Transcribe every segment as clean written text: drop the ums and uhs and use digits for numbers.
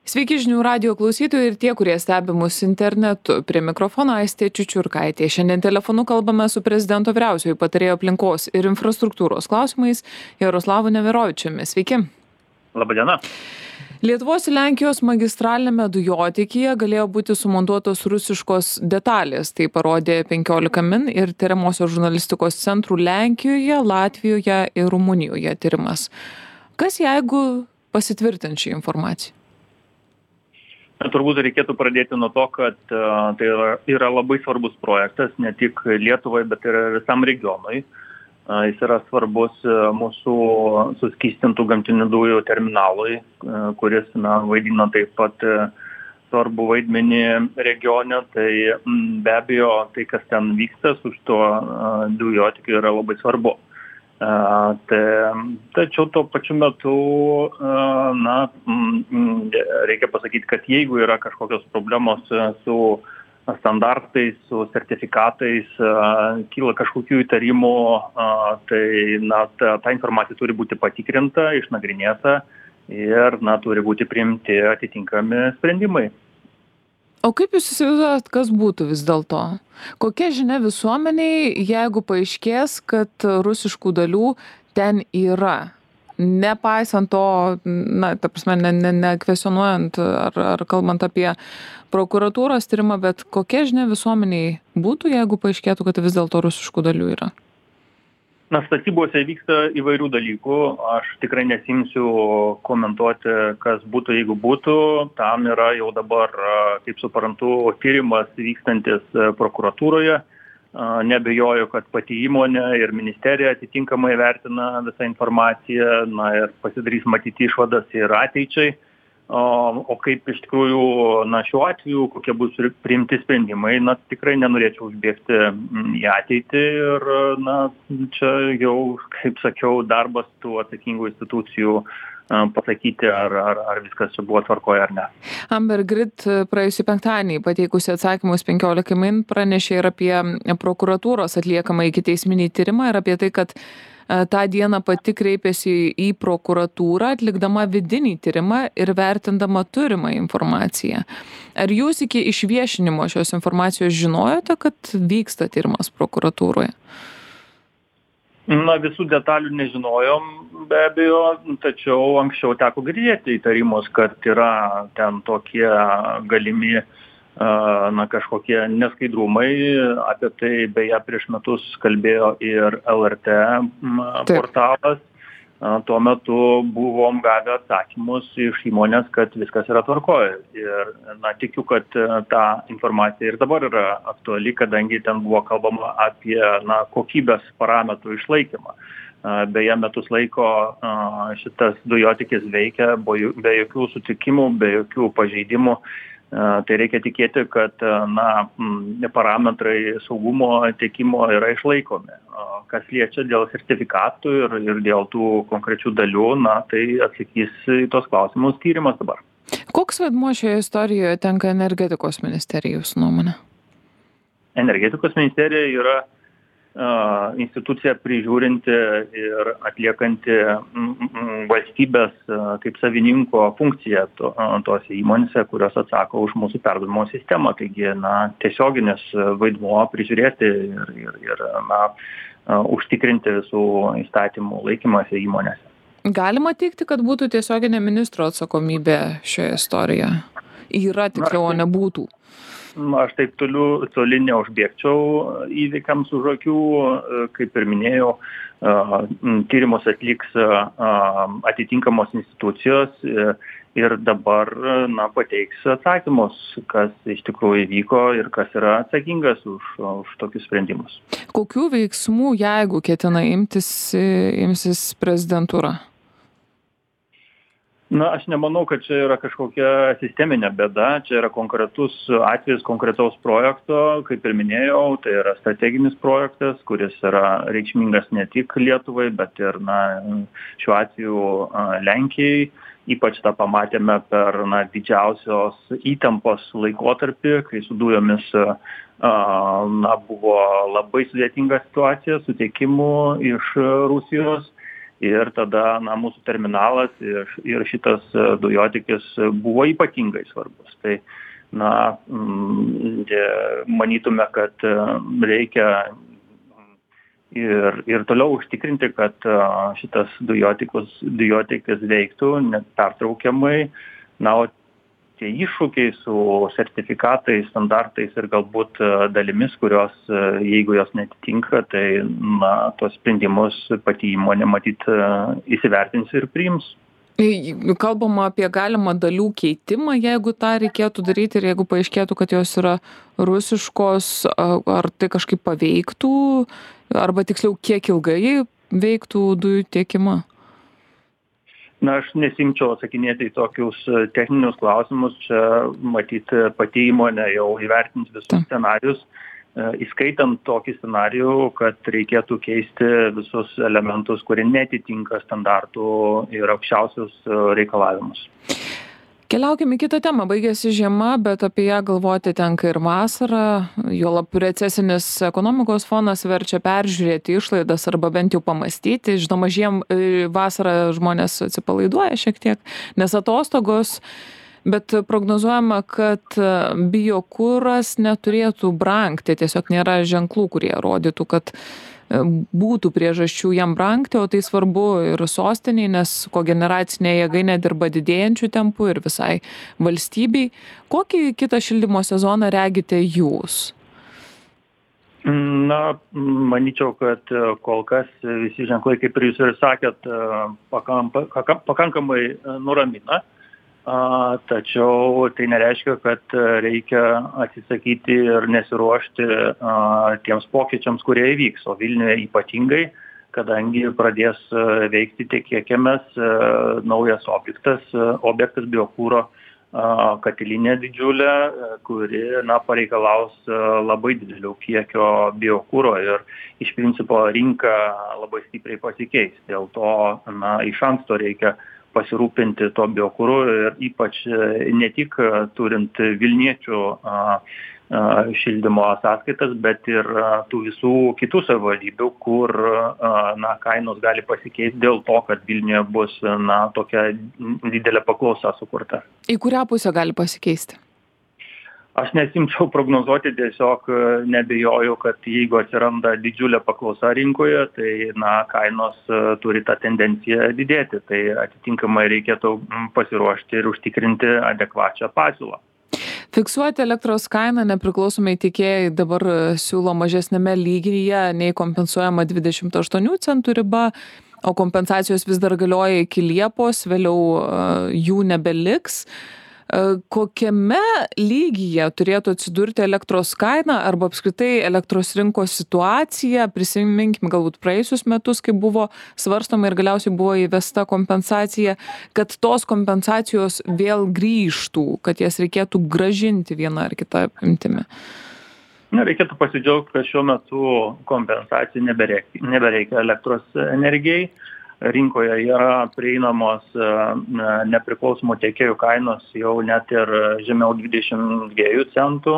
Sveiki žinių radijo klausytojai ir tie, kurie stebi mus internetu. Prie mikrofono Aistė Čiučiurkaitė. Šiandien telefonu kalbame su prezidento vyriausiojo patarėjo aplinkos ir infrastruktūros klausimais Jaroslavu Neverovičiumi. Sveiki. Labadiena. Lietuvos ir Lenkijos magistralinėme dujotiekyje galėjo būti sumontuotos rusiškos detalės. Tai parodė 15 min ir tyriamosios žurnalistikos centrų Lenkijoje, Latvijoje ir Rumunijoje tyrimas. Kas jeigu pasitvirtins šį informaciją? Turbūt reikėtų pradėti nuo to, kad tai yra labai svarbus projektas, ne tik Lietuvai, bet ir visam regionui. Jis yra svarbus mūsų suskystintų gamtinių dujų terminalui, kuris vaidina taip pat svarbu vaidmenį regione. Tai be abejo, tai, kas ten vyksta su šituo dujotiekiu, yra labai svarbu. Tačiau tuo pačiu metu reikia pasakyti, kad jeigu yra kažkokios problemos su standartais, su sertifikatais, kyla kažkokių įtarimų, tai ta informacija turi būti patikrinta, išnagrinėta ir turi būti priimti atitinkami sprendimai. O kaip jūs įsivaizduojat, kas būtų vis dėlto? Kokia žinia visuomeniai, jeigu paaiškės, kad rusiškų dalių ten yra? Nepaisant to, ta prasme, nekvesionuojant ar kalbant apie prokuratūros tyrimą, bet kokia žinia visuomeniai būtų, jeigu paaiškėtų, kad vis dėlto rusiškų dalių yra? Statybose vyksta įvairių dalykų. Aš tikrai nesimsiu komentuoti, kas būtų, jeigu būtų. Tam yra jau dabar, kaip suprantu, tyrimas vykstantis prokuratūroje. Neabejoju, kad pati įmonė ir ministerija atitinkamai vertina visą informaciją ir pasidarys matyti išvadas ir ateičiai. O kaip iš tikrųjų šiuo atveju, kokie bus priimti sprendimai, tikrai nenorėčiau užbėgti į ateitį ir čia jau, kaip sakiau, darbas tų atsakingų institucijų pasakyti, ar viskas čia buvo tvarkoje ar ne. Amber Grid praėjusį penktadienį pateikusi atsakymus 15 min pranešė ir apie prokuratūros atliekamą ikiteisminį tyrimą ir apie tai, kad tą dieną pati kreipėsi į prokuratūrą, atlikdama vidinį tyrimą ir vertindama turimą informaciją. Ar jūs iki išviešinimo šios informacijos žinojote, kad vyksta tyrimas prokuratūroje? Visų detalių nežinojom, be abejo, tačiau anksčiau teko girdėti įtarimus, kad yra ten tokie galimi kažkokie neskaidrumai. Apie tai beje prieš metus kalbėjo ir LRT portalas. Tuo metu buvom gavę atsakymus iš įmonės, kad viskas yra tvarkoje. Ir tikiu, kad ta informacija ir dabar yra aktuali, kadangi ten buvo kalbama apie kokybės parametrų išlaikymą. Beje, metus laiko šitas dujotiekis veikia be jokių sutikimų, be jokių pažeidimų. Tai reikia tikėti, kad parametrai saugumo tiekimo yra išlaikomi. Kas liečia dėl sertifikatų ir dėl tų konkrečių dalių, tai atsakys į tos klausimus tyrimas dabar. Koks vaidmuo šioje istorijoje tenka energetikos ministerijai, jūsų nuomonė? Energetikos ministerija yra institucija prižiūrinti ir atliekanti valstybės kaip savininko funkciją tose įmonėse, kurios atsako už mūsų perdavimo sistemą. Taigi, tiesioginis vaidmuo prižiūrėti ir užtikrinti visų įstatymų laikymąsi įmonėse. Galima teigti, kad būtų tiesioginė ministro atsakomybė šioje istorijoje? Yra tiksliau, o nebūtų? Aš taip toli neužbėgčiau įvykiams už akių, kaip ir minėjau, tyrimus atliks atitinkamos institucijos ir dabar pateiks atsakymus, kas iš tikrųjų įvyko ir kas yra atsakingas už tokius sprendimus. Kokių veiksmų, jeigu ketina imsis prezidentūra? Aš nemanau, kad čia yra kažkokia sisteminė bėda, čia yra konkretus atvejis konkretaus projekto, kaip ir minėjau, tai yra strateginis projektas, kuris yra reikšmingas ne tik Lietuvai, bet ir šiuo atveju Lenkijai. Ypač tą pamatėme per didžiausios įtampos laikotarpį, kai su dujomis buvo labai sudėtinga situacija su tiekimu iš Rusijos. Ir tada mūsų terminalas ir šitas dujotiekis buvo ypatingai svarbus. Tai manytume, kad reikia ir toliau užtikrinti, kad šitas dujotiekis veiktų nepertraukiamai. O tie iššūkiai su sertifikatais, standartais ir galbūt dalimis, kurios, jeigu jos netitinka, tai tos sprendimus pati įmonė matyt įsivertins ir priims. Kalbama apie galimą dalių keitimą, jeigu tą reikėtų daryti ir jeigu paaiškėtų, kad jos yra rusiškos, ar tai kažkaip paveiktų, arba tiksliau, kiek ilgai veiktų dujų tiekimą? Aš nesimčiau atsakinėti į tokius techninius klausimus. Čia matyti pati įmonė jau įvertins visus scenarius, įskaitant tokį scenarijų, kad reikėtų keisti visus elementus, kurie netitinka standartų ir aukščiausius reikalavimus. Keliaukime į kitą temą. Baigėsi žiema, bet apie ją galvoti tenka ir vasarą. Juolab recesinis ekonomikos fonas verčia peržiūrėti išlaidas arba bent jau pamastyti. Žinoma, vasarą žmonės atsipalaiduoja šiek tiek, nes atostogos, bet prognozuojama, kad biokuras neturėtų brangti. Tiesiog nėra ženklų, kurie rodytų, kad būtų priežasčių jam brangti, o tai svarbu ir sostiniai, nes kogeneracinė jėgainė dirba didėjančių tempų ir visai valstybei. Kokį kitą šildymo sezoną regite jūs? Manyčiau, kad kol kas visi ženklai, kaip ir jūs ir sakėt, pakankamai nuramina. Tačiau tai nereiškia, kad reikia atsisakyti ir nesiruošti tiems pokyčiams, kurie įvyks. O Vilniuje ypatingai, kadangi pradės veikti tikėkimės naujas objektas biokuro katilinė didžiulė, kuri pareikalaus labai didelio kiekio biokuro ir iš principo rinka labai stipriai pasikeis. Dėl to iš anksto reikia pasirūpinti to biokuru ir ypač ne tik turint Vilniečių šildymo sąskaitas, bet ir tų visų kitų savivaldybių, kur kainos gali pasikeisti dėl to, kad Vilniuje bus tokia didelė paklausa sukurta. Į kurią pusę gali pasikeisti? Aš nesimčiau prognozuoti, tiesiog nebejoju, kad jeigu atsiranda didžiulė paklausa rinkoje, tai kainos turi tą tendenciją didėti. Tai atitinkamai reikėtų pasiruošti ir užtikrinti adekvačią pasiūlą. Fiksuoti elektros kainą nepriklausomai tiekėjai dabar siūlo mažesnėme lygyje nei kompensuojama 28 centų riba, o kompensacijos vis dar galioja iki Liepos, vėliau jų nebeliks. Kokiame lygyje turėtų atsidurti elektros kaina arba apskritai elektros rinkos situacija? Prisiminkim galbūt praėjusius metus, kai buvo svarstoma ir galiausiai buvo įvesta kompensacija, kad tos kompensacijos vėl grįžtų, kad jas reikėtų grąžinti vieną ar kitą apimtimi. Reikėtų pasidžiaugti, kad šiuo metu kompensacijų nebereikia elektros energijai. Rinkoje yra prieinamos nepriklausomų tiekėjų kainos jau net ir žemiau 22 centų.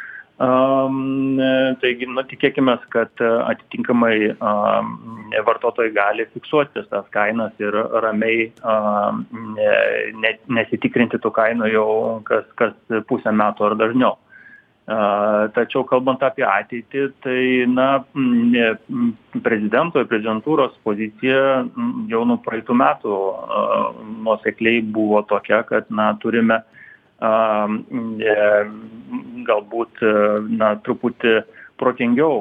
Taigi, tikėkime, kad atitinkamai vartotojai gali fiksuoti tas kainas ir ramiai nesitikrinti tų kainų jau kas pusę metų ar dažniau. Tačiau kalbant apie ateitį, tai prezidento ir prezidentūros pozicija jau nuo praeitų metų nuosekliai buvo tokia, kad turime galbūt truputį protingiau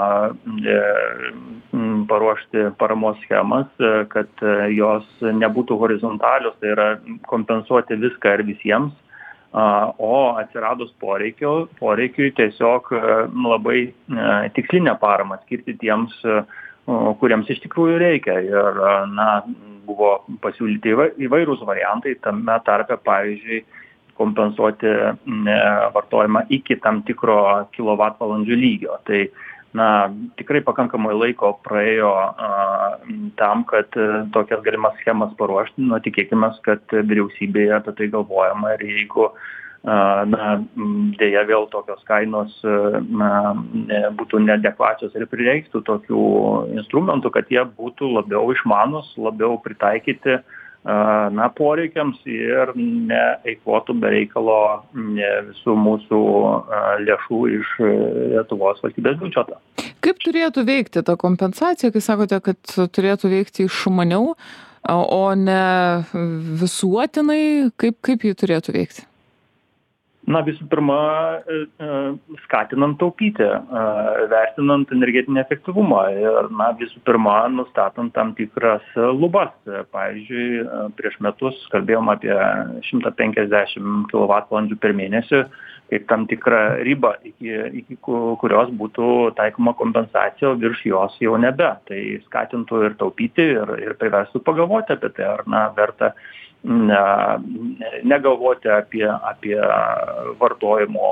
paruošti paramos schemas, kad jos nebūtų horizontalios, tai yra kompensuoti viską ir visiems. O atsiradus poreikiui tiesiog labai tikslinę paramą skirti tiems, kuriems iš tikrųjų reikia. Ir buvo pasiūlyti įvairūs variantai, tame tarpe, pavyzdžiui, kompensuoti vartojimą iki tam tikro kilovatvalandžių lygio. Tai tikrai pakankamai laiko praėjo tam, kad tokias galimas schemas paruošti. Tikėkime, kad vyriausybėje apie tai galvojama ir jeigu Dėja vėl tokios kainos būtų neadekvačios ir prireiktų tokių instrumentų, kad jie būtų labiau išmanus, labiau pritaikyti poreikiams ir neeikvotų be reikalo visų mūsų lėšų iš Lietuvos valstybės biudžeto. Kaip turėtų veikti ta kompensacija, kai sakote, kad turėtų veikti išmaniau, o ne visuotinai, kaip ji turėtų veikti? Visų pirma, skatinant taupyti, vertinant energetinį efektyvumą ir, visų pirma, nustatant tam tikras lubas. Pavyzdžiui, prieš metus kalbėjom apie 150 kWh per mėnesį, kaip tam tikrą ribą, iki kurios būtų taikoma kompensacija, o virš jos jau nebe. Tai skatintų ir taupyti, ir priverstų pagalvoti apie tai, ar verta negalvoti apie vartojimo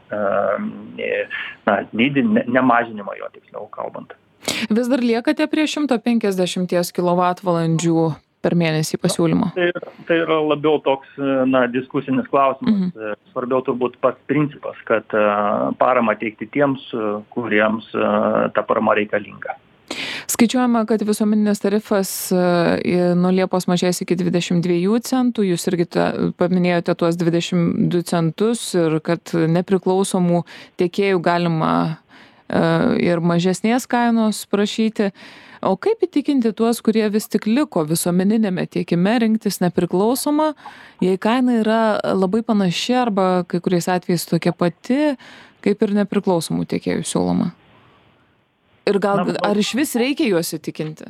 dydį, nemažinimą jo, tiksliau kalbant. Vis dar liekate prie 150 kWh per mėnesį pasiūlymo? Tai yra labiau toks diskusinis klausimas. Svarbiau turbūt pats principas, kad paramą teikti tiems, kuriems ta parama reikalinga. Skaičiuojama, kad visuomeninis tarifas nuo Liepos mažės iki 22 centų. Jūs irgi paminėjote tuos 22 centus ir kad nepriklausomų tiekėjų galima ir mažesnės kainos prašyti. O kaip įtikinti tuos, kurie vis tik liko visuomeninėme tiekime rinktis nepriklausomą, jei kaina yra labai panaši arba kai kuriais atvejais tokia pati, kaip ir nepriklausomų tiekėjų siūloma? Ir ar iš vis reikia juos įtikinti?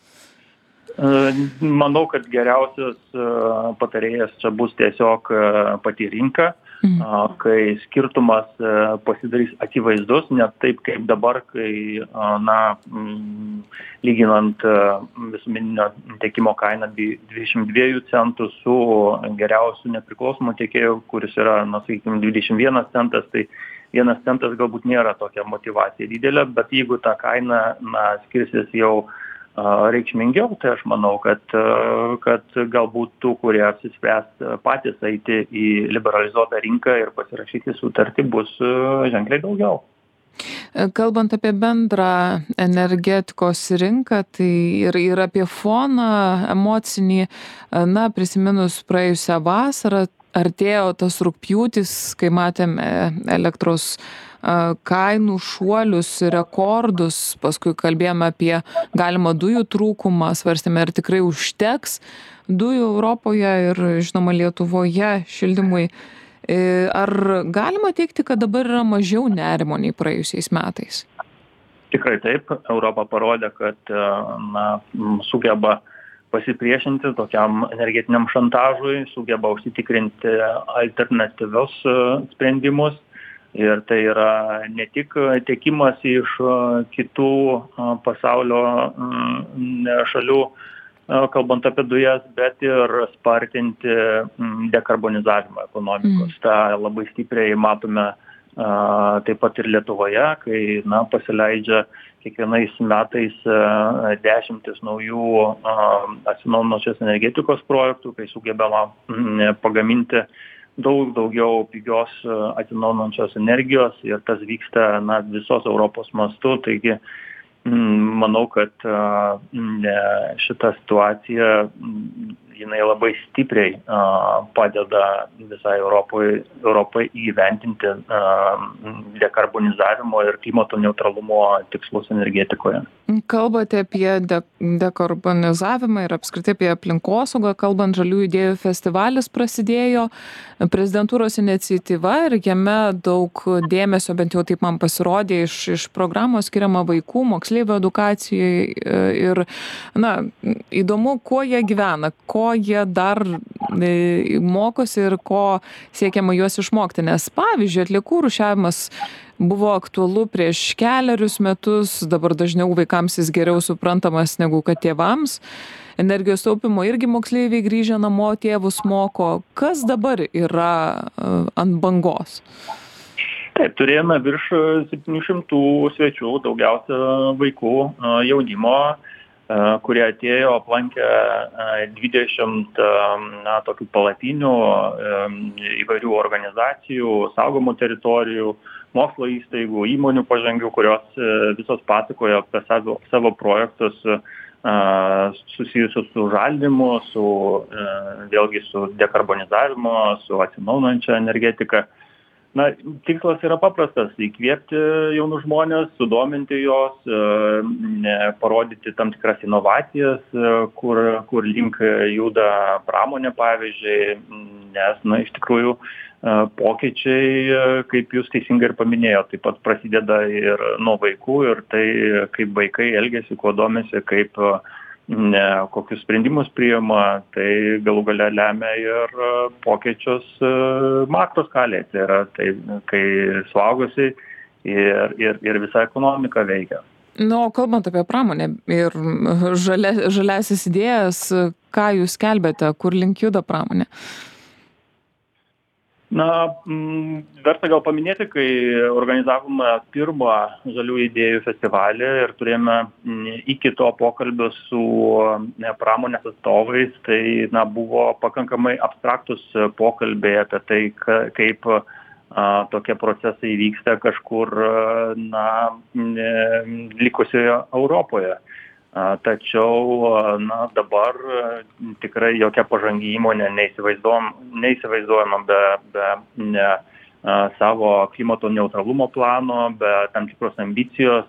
Manau, kad geriausias patarėjas čia bus tiesiog pati rinka, kai skirtumas pasidarys akivaizdus, net taip kaip dabar, kai lyginant visuomeninio tiekimo kainą 22 centų su geriausiu nepriklausomu tiekėju, kuris yra, 21 centas, tai 1 centas galbūt nėra tokia motyvacija didelė, bet jeigu ta kaina skirsis jau reikšmingiau, tai aš manau, kad galbūt tų, kurie apsispręs patys eiti į liberalizuotą rinką ir pasirašyti sutartį, bus ženkliai daugiau. Kalbant apie bendrą energetikos rinką, tai ir apie foną emocinį, prisiminus praėjusią vasarą, artėjo tas rugpjūtis, kai matėme elektros kainų šuolius, rekordus, paskui kalbėjome apie galimą dujų trūkumą, svarstėme, ar tikrai užteks dujų Europoje ir, žinoma, Lietuvoje šildymui. Ar galima teigti, kad dabar yra mažiau nerimo nei praėjusiais metais? Tikrai taip. Europa parodė, kad sugeba pasipriešinti tokiam energetiniam šantažui, sugeba užsitikrinti alternatyvius sprendimus. Ir tai yra ne tik tiekimas iš kitų pasaulio šalių, kalbant apie dujas, bet ir spartinti dekarbonizavimą ekonomikos. Ta labai stipriai matome taip pat ir Lietuvoje, kai pasileidžia kiekvienais metais dešimtis naujų atsinaujinančios energetikos projektų, kai sugebama pagaminti daugiau pigios atsinaujinančios energijos ir tas vyksta visos Europos mastu. Taigi manau, kad šita situacija jinai labai stipriai padeda visai Europai įgyvendinti dekarbonizavimo ir klimato neutralumo tikslus energetikoje. Kalbate apie dekarbonizavimą ir apskritai apie aplinkosaugą. Kalbant, Žaliųjų idėjų festivalis prasidėjo, prezidentūros iniciatyva ir jame daug dėmesio, bent jau taip man pasirodė, iš programos skiriama vaikų, moksleivių edukacijai ir, įdomu, kuo jie gyvena, ko jie dar mokosi ir ko siekiama juos išmokti. Nes, pavyzdžiui, atliekų rūšiavimas buvo aktualu prieš kelerius metus, dabar dažniau vaikams jis geriau suprantamas negu kad tėvams. Energijos taupimo irgi moksleiviai grįžę namo tėvus moko. Kas dabar yra ant bangos? Taip, turėjome virš 700 svečių, daugiausia vaikų, jaunimo. kurie atėjo, aplankė 20 tokių palapinių įvairių organizacijų, saugomų teritorijų, mokslo įstaigų, įmonių pažangių, kurios visos pasakojo apie savo projektus susijusius su žaldymu, vėlgi su dekarbonizavimu, su atsinaujinančia energetika. Na, tikslas yra paprastas - įkvėpti jaunus žmonės, sudominti juos, parodyti tam tikras inovacijas, kur link juda pramonė, pavyzdžiui, nes, iš tikrųjų, pokyčiai, kaip jūs teisingai ir paminėjote, taip pat prasideda ir nuo vaikų, ir tai, kaip vaikai elgiasi, kuo domisi, kaip kokius sprendimus priima, tai galų gale lemia ir pokyčius makro skalėje. Tai yra, kai suaugusiai ir visa ekonomika veikia. O kalbant apie pramonę ir žaliasis idėjas, ką jūs skelbėte, kur link juda pramonė? Verta gal paminėti, kai organizavome pirmą žalių idėjų festivalį ir turėjome iki to pokalbio su pramonės atstovais, tai buvo pakankamai abstraktus pokalbiai apie tai, kaip tokie procesai vyksta kažkur likusioje Europoje. Tačiau dabar tikrai jokia pažangi įmonė neįsivaizduojama be savo klimato neutralumo plano, be tam tikros ambicijos,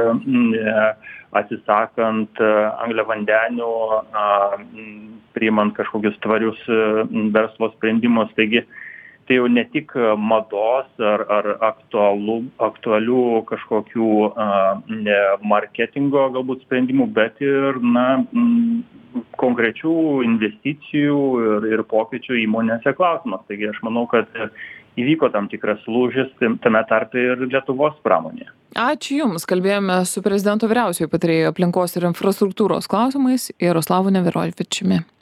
atsisakant angliavandenių, priimant kažkokius tvarius verslo sprendimus. Taigi tai jau ne tik mados ar aktualių kažkokių marketingo galbūt sprendimų, bet ir konkrečių investicijų ir pokyčių įmonėse klausimas. Taigi aš manau, kad įvyko tam tikras lūžis tame tarpe ir Lietuvos pramonėje. Ačiū Jums. Kalbėjome su prezidento vyriausiojo patarėju aplinkos ir infrastruktūros klausimais Jaroslavu Neverovičiumi.